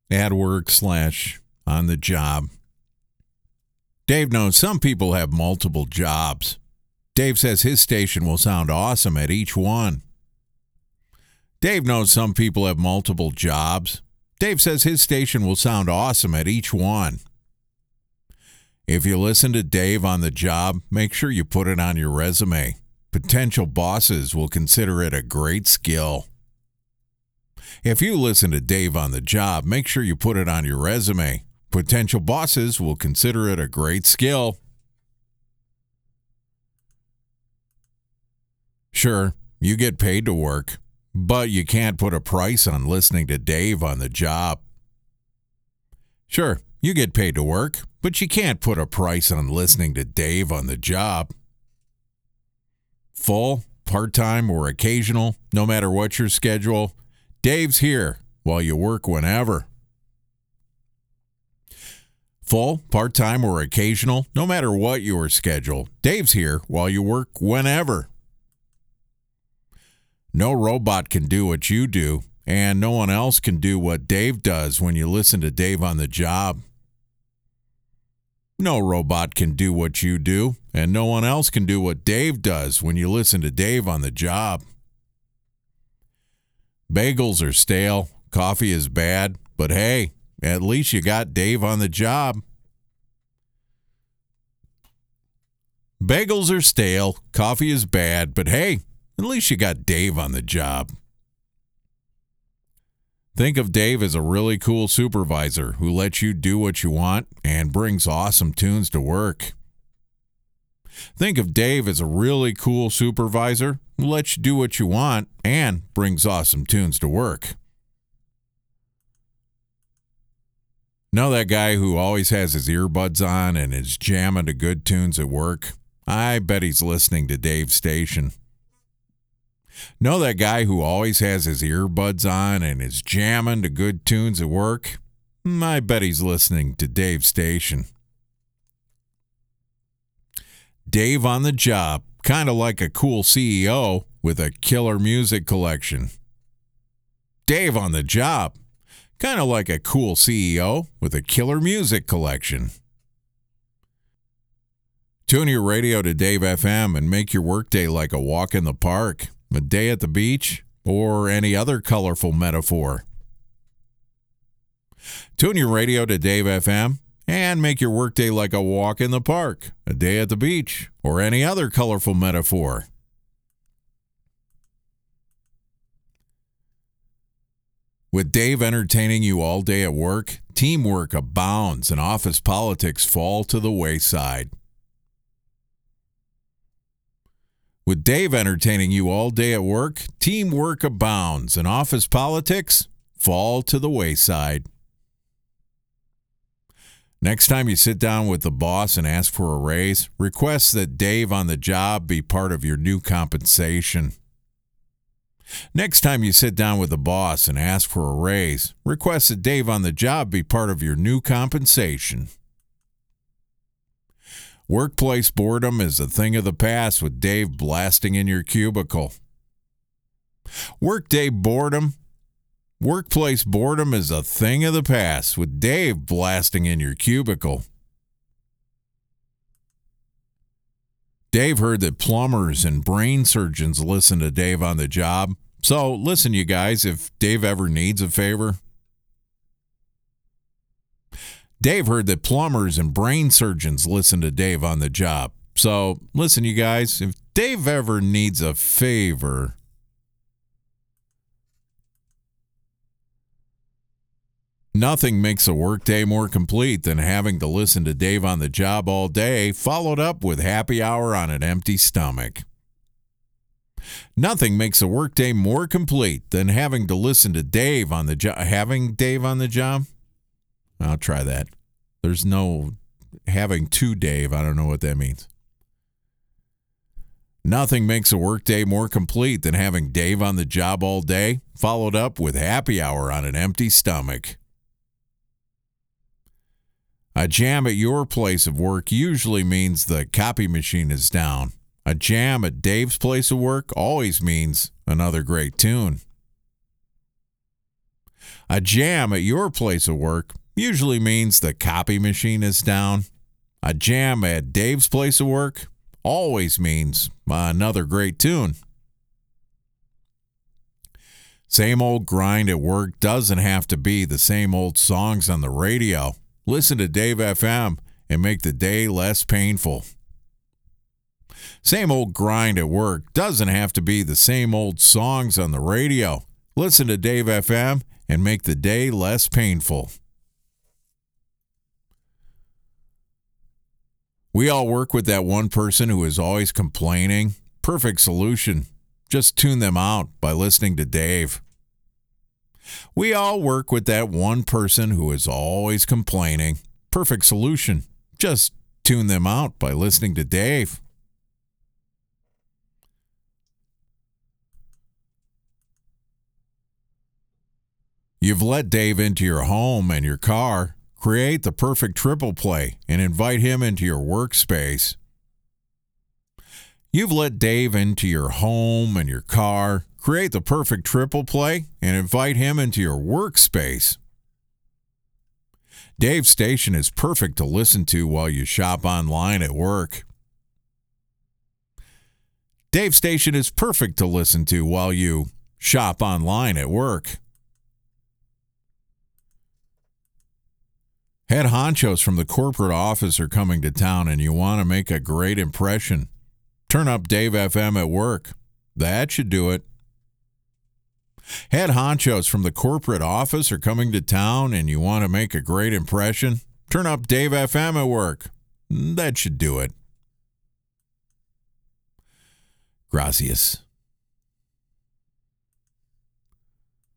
at work / on the job. Dave knows some people have multiple jobs. Dave says his station will sound awesome at each one. Dave knows some people have multiple jobs. Dave says his station will sound awesome at each one. If you listen to Dave on the job, make sure you put it on your resume. Potential bosses will consider it a great skill. If you listen to Dave on the job, make sure you put it on your resume. Potential bosses will consider it a great skill. Sure, you get paid to work, but you can't put a price on listening to Dave on the job. Sure, you get paid to work, but you can't put a price on listening to Dave on the job. Full, part-time, or occasional, no matter what your schedule, Dave's here while you work whenever. Full, part-time, or occasional, no matter what your schedule, Dave's here while you work whenever. No robot can do what you do, and no one else can do what Dave does when you listen to Dave on the job. No robot can do what you do, and no one else can do what Dave does when you listen to Dave on the job. Bagels are stale, coffee is bad, but hey, at least you got Dave on the job. Bagels are stale, coffee is bad, but hey, at least you got Dave on the job. Think of Dave as a really cool supervisor who lets you do what you want and brings awesome tunes to work. Think of Dave as a really cool supervisor who lets you do what you want and brings awesome tunes to work. Know that guy who always has his earbuds on and is jamming to good tunes at work? I bet he's listening to Dave's station. Know that guy who always has his earbuds on and is jamming to good tunes at work? I bet he's listening to Dave's station. Dave on the job, kind of like a cool CEO with a killer music collection. Dave on the job, kind of like a cool CEO with a killer music collection. Tune your radio to Dave FM and make your workday like a walk in the park, a day at the beach, or any other colorful metaphor. Tune your radio to Dave FM and make your workday like a walk in the park, a day at the beach, or any other colorful metaphor. With Dave entertaining you all day at work, teamwork abounds and office politics fall to the wayside. With Dave entertaining you all day at work, teamwork abounds and office politics fall to the wayside. Next time you sit down with the boss and ask for a raise, request that Dave on the job be part of your new compensation. Next time you sit down with the boss and ask for a raise, request that Dave on the job be part of your new compensation. Workplace boredom is a thing of the past with Dave blasting in your cubicle. Workplace boredom is a thing of the past with Dave blasting in your cubicle. Dave heard that plumbers and brain surgeons listen to Dave on the job. So listen, you guys, if Dave ever needs a favor. Dave heard that plumbers and brain surgeons listen to Dave on the job. So listen, you guys, if Dave ever needs a favor. Nothing makes a workday more complete than having to listen to Dave on the job all day, followed up with happy hour on an empty stomach. Nothing makes a workday more complete than having to listen to Dave on the job. Having Dave on the job? I'll try that. There's no having to Dave. I don't know what that means. Nothing makes a workday more complete than having Dave on the job all day, followed up with happy hour on an empty stomach. A jam at your place of work usually means the copy machine is down. A jam at Dave's place of work always means another great tune. A jam at your place of work usually means the copy machine is down. A jam at Dave's place of work always means another great tune. Same old grind at work doesn't have to be the same old songs on the radio. Listen to Dave FM and make the day less painful. Same old grind at work doesn't have to be the same old songs on the radio. Listen to Dave FM and make the day less painful. We all work with that one person who is always complaining. Perfect solution. Just tune them out by listening to Dave. We all work with that one person who is always complaining. Perfect solution. Just tune them out by listening to Dave. You've let Dave into your home and your car. Create the perfect triple play and invite him into your workspace. You've let Dave into your home and your car. Create the perfect triple play and invite him into your workspace. Dave's station is perfect to listen to while you shop online at work. Dave's station is perfect to listen to while you shop online at work. Head honchos from the corporate office are coming to town and you want to make a great impression. Turn up Dave FM at work. That should do it. Head honchos from the corporate office are coming to town and you want to make a great impression. Turn up Dave FM at work. That should do it. Gracias.